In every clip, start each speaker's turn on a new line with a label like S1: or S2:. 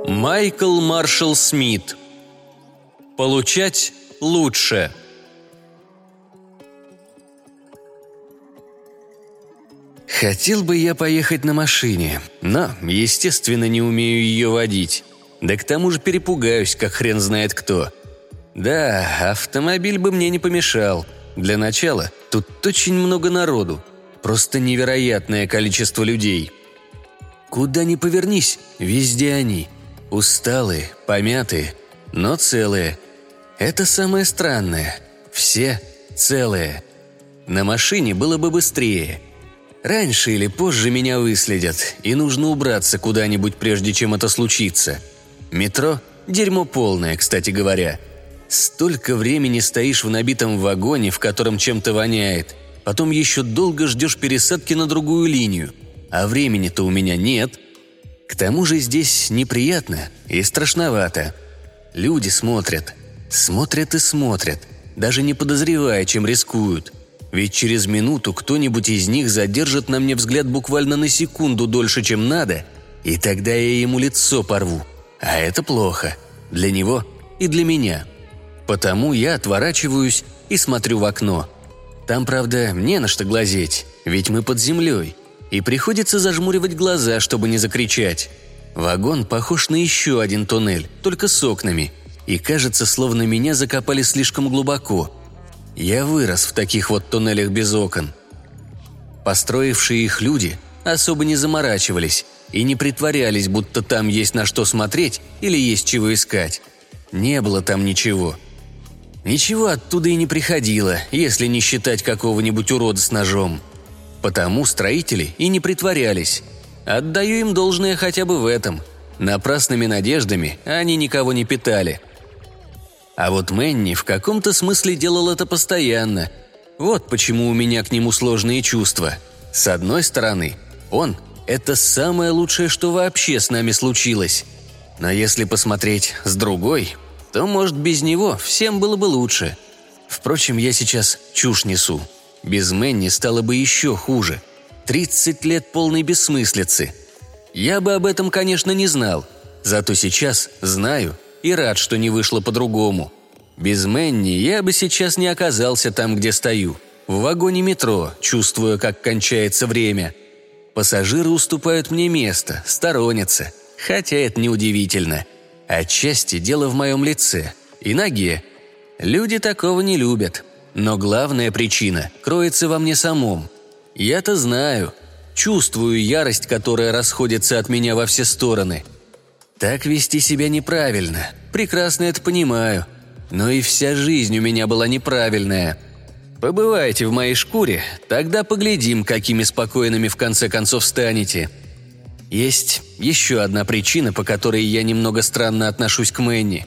S1: Майкл Маршалл Смит. Получать лучше. Хотел бы я поехать на машине, но, естественно, не умею ее водить. Да к тому же перепугаюсь, как хрен знает кто. Да, автомобиль бы мне не помешал. Для начала тут очень много народу. Просто невероятное количество людей. Куда ни повернись, везде они. Усталые, помятые, но целые. Это самое странное. Все целые. На машине было бы быстрее. Раньше или позже меня выследят, и нужно убраться куда-нибудь, прежде чем это случится. Метро – дерьмо полное, кстати говоря. Столько времени стоишь в набитом вагоне, в котором чем-то воняет. Потом еще долго ждешь пересадки на другую линию. А времени-то у меня нет. К тому же здесь неприятно и страшновато. Люди смотрят. Смотрят и смотрят, даже не подозревая, чем рискуют. Ведь через минуту кто-нибудь из них задержит на мне взгляд буквально на секунду дольше, чем надо, и тогда я ему лицо порву. А это плохо. Для него и для меня. Потому я отворачиваюсь и смотрю в окно. Там, правда, не на что глазеть, ведь мы под землей, и приходится зажмуривать глаза, чтобы не закричать. Вагон похож на еще один туннель, только с окнами, и кажется, словно меня закопали слишком глубоко. Я вырос в таких вот туннелях без окон. Построившие их люди особо не заморачивались и не притворялись, будто там есть на что смотреть или есть чего искать. Не было там ничего. Ничего оттуда и не приходило, если не считать какого-нибудь урода с ножом. Потому строители и не притворялись. Отдаю им должное хотя бы в этом. Напрасными надеждами они никого не питали. А вот Мэнни в каком-то смысле делал это постоянно. Вот почему у меня к нему сложные чувства. С одной стороны, он – это самое лучшее, что вообще с нами случилось. Но если посмотреть с другой, то, может, без него всем было бы лучше. Впрочем, я сейчас чушь несу. Без Мэнни стало бы еще хуже. 30 лет полной бессмыслицы. Я бы об этом, конечно, не знал. Зато сейчас знаю и рад, что не вышло по-другому. Без Мэнни я бы сейчас не оказался там, где стою. В вагоне метро, чувствуя, как кончается время. Пассажиры уступают мне место, сторонятся. Хотя это неудивительно. Отчасти дело в моем лице и ноге. Люди такого не любят. Но главная причина кроется во мне самом. Я-то знаю, чувствую ярость, которая расходится от меня во все стороны. Так вести себя неправильно, прекрасно это понимаю. Но и вся жизнь у меня была неправильная. Побывайте в моей шкуре, тогда поглядим, какими спокойными в конце концов станете. Есть еще одна причина, по которой я немного странно отношусь к Мэнни.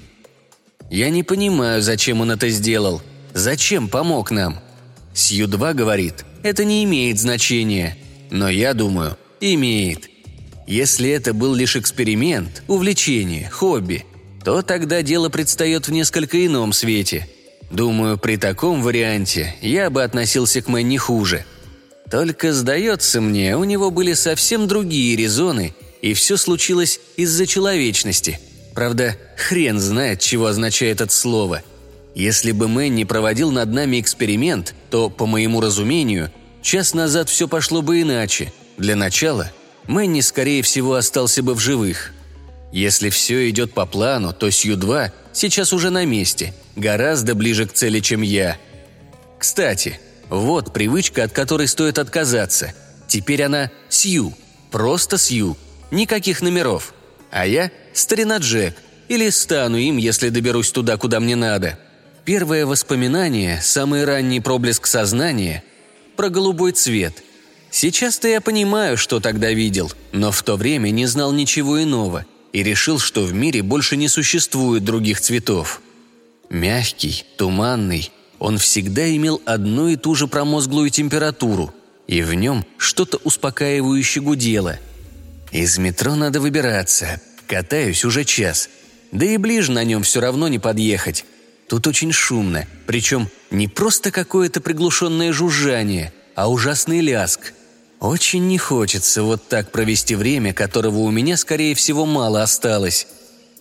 S1: Я не понимаю, зачем он это сделал, зачем помог нам. Сью-2 говорит, это не имеет значения, но я думаю, имеет. Если это был лишь эксперимент, увлечение, хобби, то тогда дело предстает в несколько ином свете. Думаю, при таком варианте я бы относился к Мэнни хуже. Только, сдается мне, у него были совсем другие резоны, и все случилось из-за человечности. Правда, хрен знает, чего означает это слово. Если бы Мэнни проводил над нами эксперимент, то, по моему разумению, час назад все пошло бы иначе. Для начала Мэнни, скорее всего, остался бы в живых. Если все идет по плану, то Сью-2 сейчас уже на месте, гораздо ближе к цели, чем я. Кстати, вот привычка, от которой стоит отказаться. Теперь она Сью, просто Сью, никаких номеров. А я старина Джек, или стану им, если доберусь туда, куда мне надо. Первое воспоминание, самый ранний проблеск сознания – про голубой цвет. Сейчас-то я понимаю, что тогда видел, но в то время не знал ничего иного и решил, что в мире больше не существует других цветов. Мягкий, туманный, он всегда имел одну и ту же промозглую температуру, и в нем что-то успокаивающе гудело. Из метро надо выбираться, катаюсь уже час, да и ближе на нем все равно не подъехать. Тут очень шумно, причем не просто какое-то приглушенное жужжание, а ужасный лязг. Очень не хочется вот так провести время, которого у меня, скорее всего, мало осталось.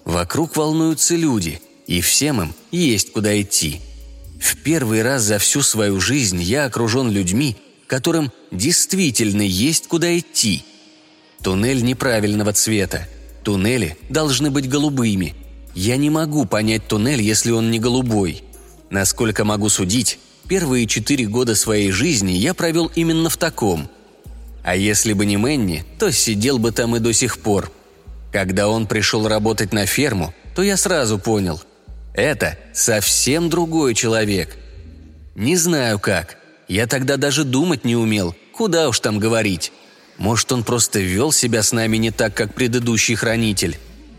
S1: Вокруг волнуются люди, и всем им есть куда идти. В первый раз за всю свою жизнь я окружен людьми, которым действительно есть куда идти. Туннель неправильного цвета. Туннели должны быть голубыми. Я не могу понять туннель, если он не голубой. Насколько могу судить, первые 4 года своей жизни я провел именно в таком. А если бы не Мэнни, то сидел бы там и до сих пор. Когда он пришел работать на ферму, то я сразу понял – это совсем другой человек. Не знаю как. Я тогда даже думать не умел. Куда уж там говорить. Может, он просто вел себя с нами не так, как предыдущий хранитель.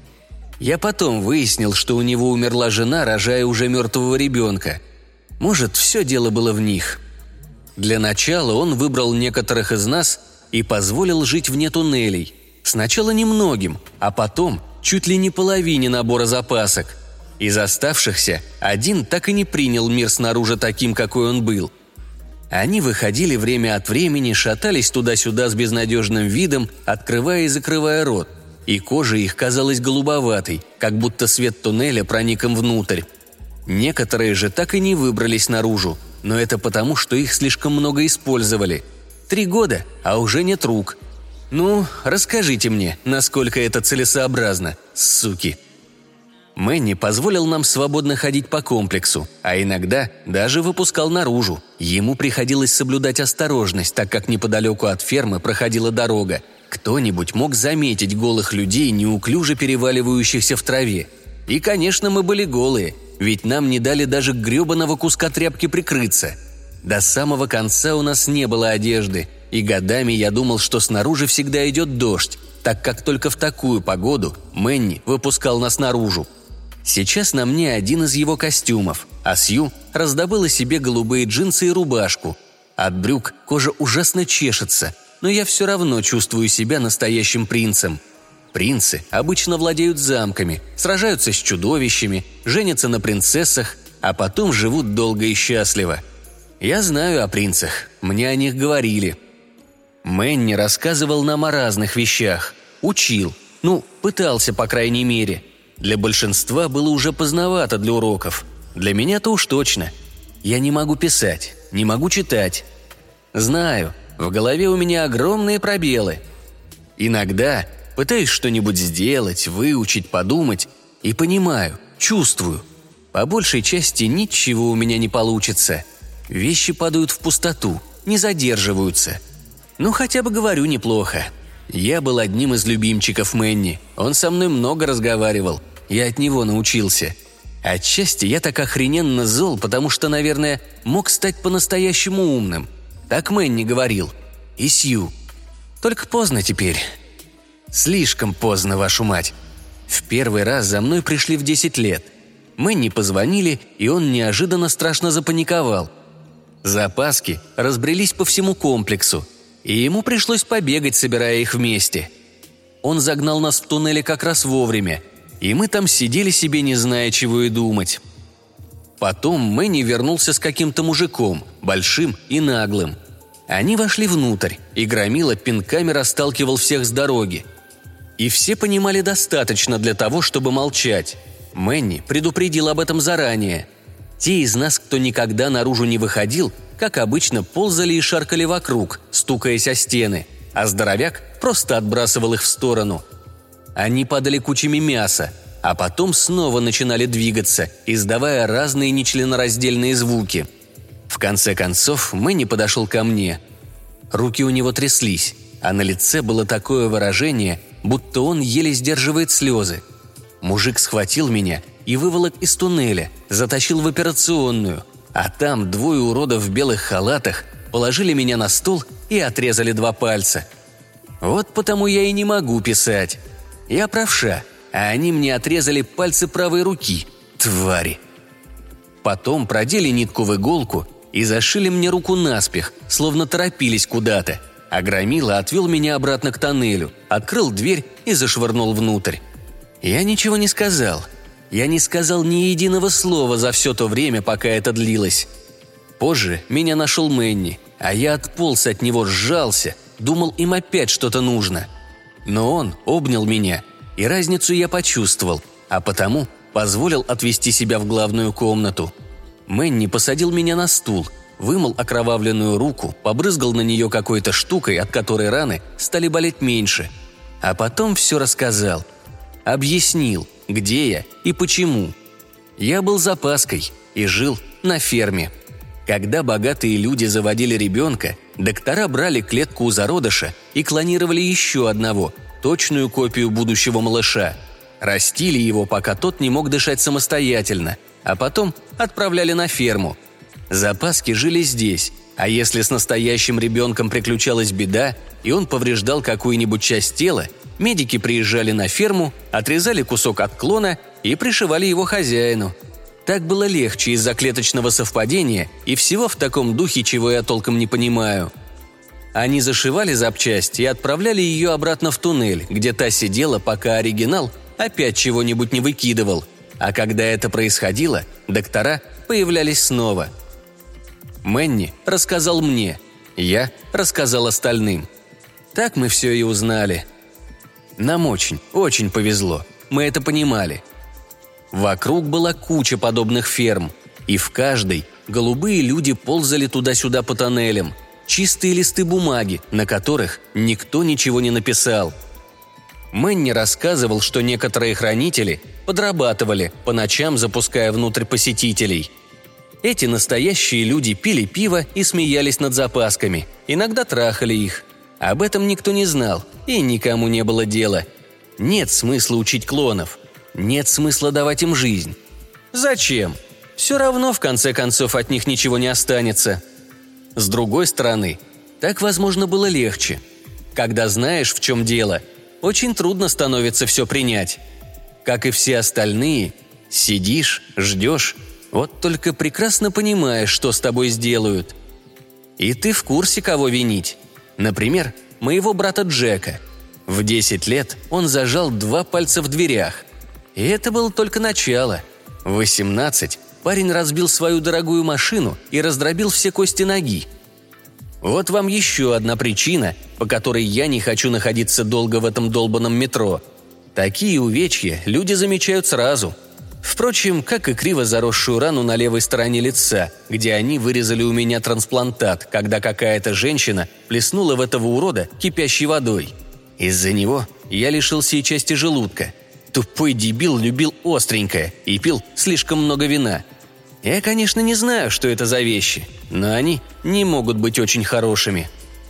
S1: Я потом выяснил, что у него умерла жена, рожая уже мертвого ребенка. Может, все дело было в них. Для начала он выбрал некоторых из нас и позволил жить вне туннелей. Сначала немногим, а потом чуть ли не половине набора запасок. Из оставшихся один так и не принял мир снаружи таким, какой он был. Они выходили время от времени, шатались туда-сюда с безнадежным видом, открывая и закрывая рот, и кожа их казалась голубоватой, как будто свет туннеля проник им внутрь. Некоторые же так и не выбрались наружу, но это потому, что их слишком много использовали. 3 года, а уже нет рук. Ну, расскажите мне, насколько это целесообразно, суки. Мэнни позволил нам свободно ходить по комплексу, а иногда даже выпускал наружу. Ему приходилось соблюдать осторожность, так как неподалеку от фермы проходила дорога. Кто-нибудь мог заметить голых людей, неуклюже переваливающихся в траве. И, конечно, мы были голые, ведь нам не дали даже гребаного куска тряпки прикрыться. До самого конца у нас не было одежды, и годами я думал, что снаружи всегда идет дождь, так как только в такую погоду Мэнни выпускал нас наружу. Сейчас на мне один из его костюмов, а Сью раздобыла себе голубые джинсы и рубашку. От брюк кожа ужасно чешется, но я все равно чувствую себя настоящим принцем. Принцы обычно владеют замками, сражаются с чудовищами, женятся на принцессах, а потом живут долго и счастливо. Я знаю о принцах, мне о них говорили. Мэнни рассказывал нам о разных вещах, учил, пытался, по крайней мере. Для большинства было уже поздновато для уроков. Для меня-то уж точно. Я не могу писать, не могу читать. Знаю, в голове у меня огромные пробелы. Иногда пытаюсь что-нибудь сделать, выучить, подумать, и понимаю, чувствую. По большей части ничего у меня не получится. Вещи падают в пустоту, не задерживаются. Хотя бы говорю неплохо. Я был одним из любимчиков Мэнни. Он со мной много разговаривал. Я от него научился. Отчасти я так охрененно зол, потому что, наверное, мог стать по-настоящему умным. Так Мэнни говорил. И Сью. Только поздно теперь. Слишком поздно, вашу мать. В первый раз за мной пришли в 10 лет. Мэнни позвонили, и он неожиданно страшно запаниковал. Запаски разбрелись по всему комплексу, и ему пришлось побегать, собирая их вместе. Он загнал нас в туннеле как раз вовремя, и мы там сидели себе, не зная, чего и думать. Потом Мэнни вернулся с каким-то мужиком, большим и наглым. Они вошли внутрь, и Громила пинками расталкивал всех с дороги. И все понимали достаточно для того, чтобы молчать. Мэнни предупредил об этом заранее. Те из нас, кто никогда наружу не выходил, как обычно, ползали и шаркали вокруг, стукаясь о стены, а здоровяк просто отбрасывал их в сторону. Они падали кучами мяса, а потом снова начинали двигаться, издавая разные нечленораздельные звуки. В конце концов, Мэнни подошел ко мне. Руки у него тряслись, а на лице было такое выражение, будто он еле сдерживает слезы. Мужик схватил меня и выволок из туннеля, затащил в операционную, а там 2 уродов в белых халатах положили меня на стол и отрезали 2 пальца. Вот потому я и не могу писать. Я правша, а они мне отрезали пальцы правой руки, твари. Потом продели нитку в иголку и зашили мне руку наспех, словно торопились куда-то, а Громила отвел меня обратно к тоннелю, открыл дверь и зашвырнул внутрь. Я ничего не сказал. Я не сказал ни единого слова за все то время, пока это длилось. Позже меня нашел Мэнни, а я отполз от него, сжался, думал, им опять что-то нужно. Но он обнял меня, и разницу я почувствовал. а потому позволил отвести себя в главную комнату. Мэнни посадил меня на стул, вымыл окровавленную руку, побрызгал на нее какой-то штукой, от которой раны стали болеть меньше, а потом все рассказал. Объяснил, где я и почему. Я был запаской и жил на ферме. Когда богатые люди заводили ребенка, доктора брали клетку у зародыша и клонировали еще одного, точную копию будущего малыша. Растили его, пока тот не мог дышать самостоятельно, а потом отправляли на ферму. Запаски жили здесь, а если с настоящим ребенком приключалась беда, и он повреждал какую-нибудь часть тела, медики приезжали на ферму, отрезали кусок от клона и пришивали его хозяину. Так было легче из-за клеточного совпадения и всего в таком духе, чего я толком не понимаю. Они зашивали запчасть и отправляли ее обратно в туннель, где та сидела, пока оригинал опять чего-нибудь не выкидывал. А когда это происходило, доктора появлялись снова. Мэнни рассказал мне, я рассказал остальным. Так мы все и узнали. Нам очень, очень повезло, мы это понимали. Вокруг была куча подобных ферм, и в каждой голубые люди ползали туда-сюда по тоннелям, чистые листы бумаги, на которых никто ничего не написал. Мэнни рассказывал, что некоторые хранители подрабатывали, по ночам запуская внутрь посетителей. Эти настоящие люди пили пиво и смеялись над запасками, иногда трахали их. Об этом никто не знал, и никому не было дела. Нет смысла учить клонов. Нет смысла давать им жизнь. Зачем? Все равно, в конце концов, от них ничего не останется. С другой стороны, так, возможно, было легче. Когда знаешь, в чем дело, очень трудно становится все принять. Как и все остальные, сидишь, ждешь, вот только прекрасно понимаешь, что с тобой сделают. И ты в курсе, кого винить. Например, моего брата Джека. В 10 лет он зажал 2 пальца в дверях. И это было только начало. В 18 парень разбил свою дорогую машину и раздробил все кости ноги. Вот вам еще одна причина, по которой я не хочу находиться долго в этом долбанном метро. Такие увечья люди замечают сразу. Впрочем, как и криво заросшую рану на левой стороне лица, где они вырезали у меня трансплантат, когда какая-то женщина плеснула в этого урода кипящей водой. Из-за него я лишился и части желудка. Тупой дебил любил остренькое и пил слишком много вина. Я, конечно, не знаю, что это за вещи, но они не могут быть очень хорошими.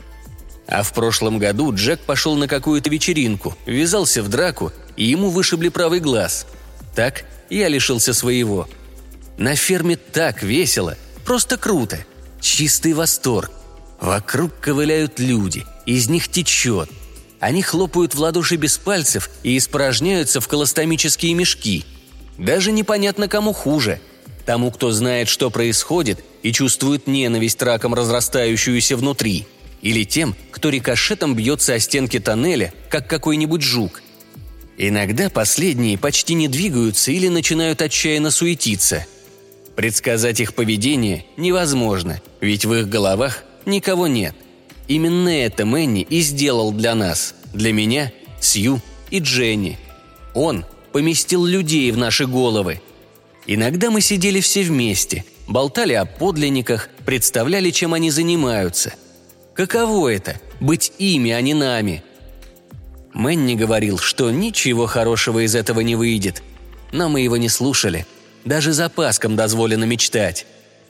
S1: А в прошлом году Джек пошел на какую-то вечеринку, ввязался в драку, и ему вышибли правый глаз. Так я лишился своего. На ферме так весело, просто круто. Чистый восторг. Вокруг ковыляют люди, из них течет. Они хлопают в ладоши без пальцев и испражняются в колостомические мешки. Даже непонятно, кому хуже. Тому, кто знает, что происходит, и чувствует ненависть раком, разрастающуюся внутри. Или тем, кто рикошетом бьется о стенки тоннеля, как какой-нибудь жук. Иногда последние почти не двигаются или начинают отчаянно суетиться. Предсказать их поведение невозможно, ведь в их головах никого нет. Именно это Мэнни и сделал для нас, для меня, Сью и Дженни. Он поместил людей в наши головы. Иногда мы сидели все вместе, болтали о подлинниках, представляли, чем они занимаются. Каково это – быть ими, а не нами? Мэнни говорил, что ничего хорошего из этого не выйдет, но мы его не слушали. Даже запаскам дозволено мечтать.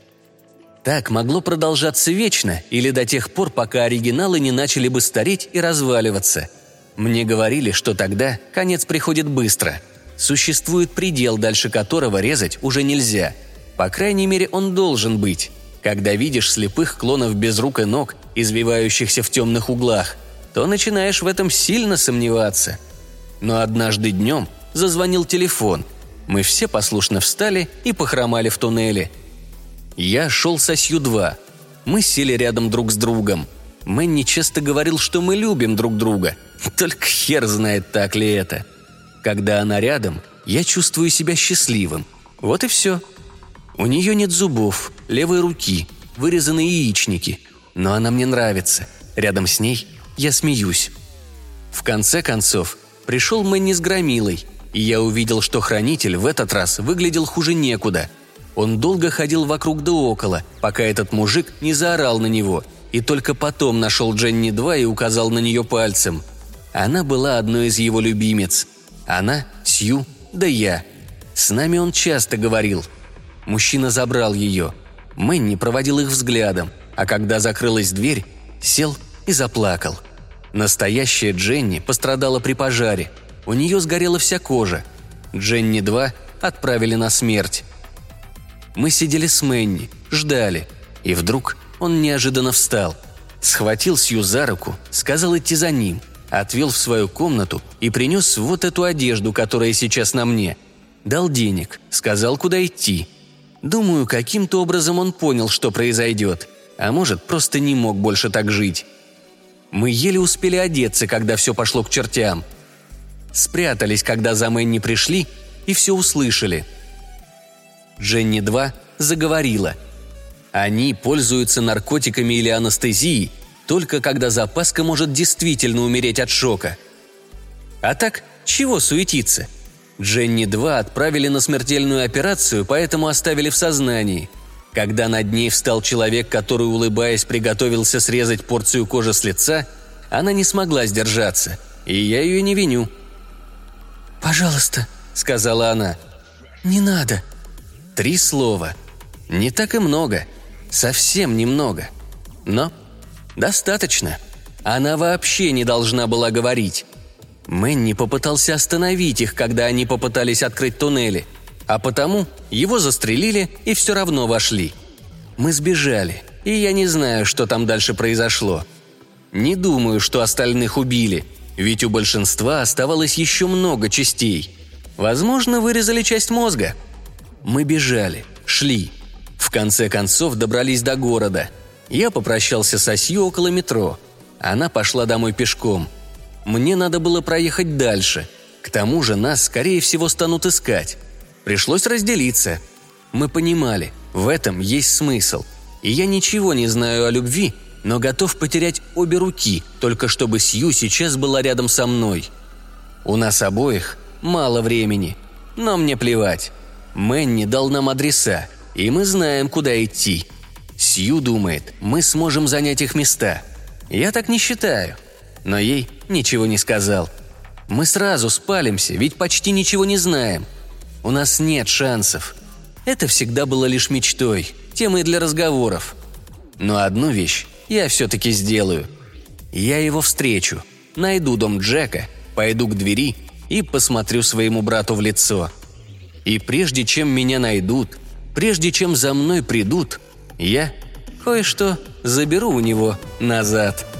S1: Так могло продолжаться вечно или до тех пор, пока оригиналы не начали бы стареть и разваливаться. Мне говорили, что тогда конец приходит быстро. Существует предел, дальше которого резать уже нельзя. По крайней мере, он должен быть. Когда видишь слепых клонов без рук и ног, извивающихся в темных углах, то начинаешь в этом сильно сомневаться. Но однажды днем зазвонил телефон. Мы все послушно встали и похромали в туннеле. Я шел со Сью-2. Мы сели рядом друг с другом. Мэнни часто говорил, что мы любим друг друга. Только хер знает, так ли это. Когда она рядом, я чувствую себя счастливым. Вот и все. У нее нет зубов, левой руки, вырезаны яичники. Но она мне нравится. Рядом с ней я смеюсь. В конце концов, пришел Мэнни с громилой. и я увидел, что хранитель в этот раз выглядел хуже некуда. Он долго ходил вокруг да около, пока этот мужик не заорал на него, и только потом нашел Дженни-2 и указал на нее пальцем. Она была одной из его любимец. Она, Сью, да я. С нами он часто говорил. Мужчина забрал ее. Мэнни проводил их взглядом, а когда закрылась дверь, сел и заплакал. Настоящая Дженни пострадала при пожаре. У нее сгорела вся кожа. Дженни-2 отправили на смерть. Мы сидели с Мэнни, ждали, и вдруг он неожиданно встал. Схватил Сью за руку, сказал идти за ним, отвел в свою комнату и принес вот эту одежду, которая сейчас на мне. Дал денег, сказал, куда идти. Думаю, каким-то образом он понял, что произойдет, а может, просто не мог больше так жить. Мы еле успели одеться, когда все пошло к чертям. Спрятались, когда за Мэнни пришли, и все услышали. Дженни-2 заговорила. Они пользуются наркотиками или анестезией только когда запаска может действительно умереть от шока. А так, чего суетиться? Дженни-2 отправили на смертельную операцию, поэтому оставили в сознании. Когда над ней встал человек, который, улыбаясь, приготовился срезать порцию кожи с лица, она не смогла сдержаться, и я ее не виню. «Пожалуйста», — сказала она, — «не надо». 3 слова. Не так и много. Совсем немного. Но достаточно. Она вообще не должна была говорить. Мэнни попытался остановить их, когда они попытались открыть туннели, а потому его застрелили и все равно вошли. Мы сбежали, и я не знаю, что там дальше произошло. Не думаю, что остальных убили, ведь у большинства оставалось еще много частей. Возможно, вырезали часть мозга. Мы бежали, шли. В конце концов добрались до города. Я попрощался со Сью около метро. Она пошла домой пешком. Мне надо было проехать дальше. К тому же нас, скорее всего, станут искать. Пришлось разделиться. Мы понимали, в этом есть смысл. И я ничего не знаю о любви, но готов потерять обе руки, только чтобы Сью сейчас была рядом со мной. У нас обоих мало времени, но мне плевать. Мэнни дал нам адреса, и мы знаем, куда идти. Сью думает, мы сможем занять их места. Я так не считаю, но ей ничего не сказал. Мы сразу спалимся, ведь почти ничего не знаем. У нас нет шансов. Это всегда было лишь мечтой, темой для разговоров. Но одну вещь я все-таки сделаю. Я его встречу, найду дом Джека, пойду к двери и посмотрю своему брату в лицо. И прежде чем меня найдут, прежде чем за мной придут, я кое-что заберу у него назад».